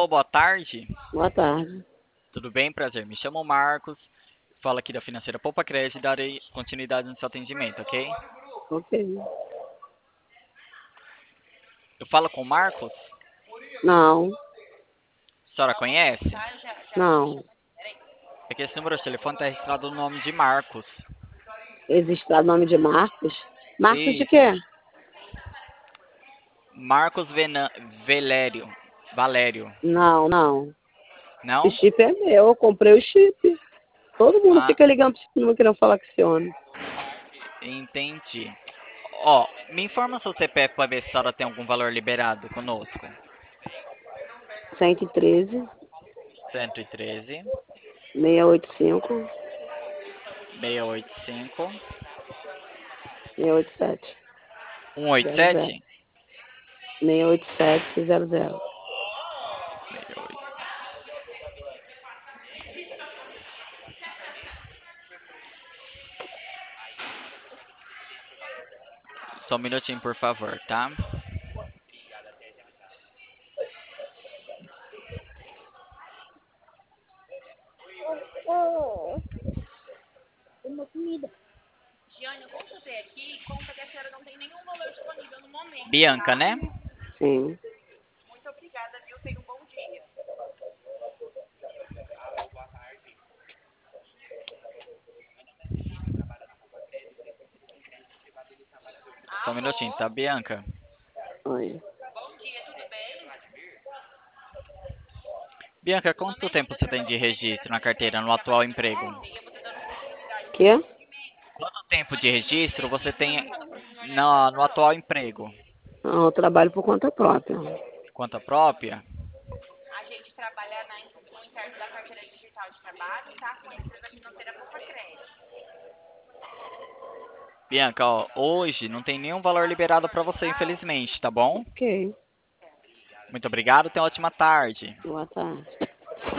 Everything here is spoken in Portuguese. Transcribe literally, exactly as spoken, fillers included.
Alô, boa tarde. Boa tarde. Tudo bem? Prazer. Me chamo Marcos. Falo aqui da Financeira Poupa Crédito e darei continuidade no seu atendimento, ok? Ok. Eu falo com o Marcos? Não, A senhora conhece? não. É que esse número de telefone está registrado no nome de Marcos. Existe lá o nome de Marcos? Marcos de Isso. quê? Marcos Vena... Velério. Valério. Não, não. O Não? chip é meu, eu comprei o chip. Todo mundo Ah, fica ligando para esse número querendo falar com esse homem. entendi. Ó, me informa seu C P F para ver se a senhora tem algum valor liberado conosco. cento e treze, cento e treze, seiscentos e oitenta e cinco, seiscentos e oitenta e cinco, seiscentos e oitenta e sete, cento e oitenta e zero zero. sete. seiscentos e oitenta e sete, zero zero. Só um minutinho, por favor, tá? Bianca, né? Sim. Só um minutinho, tá, Bianca? Oi. Bianca, quanto tempo você tem de registro na carteira no atual emprego? Quê? Quanto tempo de registro você tem no, no atual emprego? Não, eu trabalho por conta própria. Conta própria? Bianca, ó, hoje não tem nenhum valor liberado para você, infelizmente, tá bom? Ok. Muito obrigado, tenha uma ótima tarde. Boa tarde.